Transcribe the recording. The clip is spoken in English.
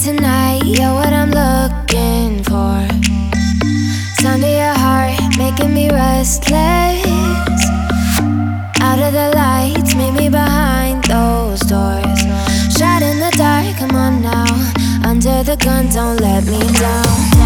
tonight, you're what I'm looking for. Sound of your heart making me restless. Out of the lights, meet me behind those doors. Shot in the dark, come on now. Under the gun, don't let me down.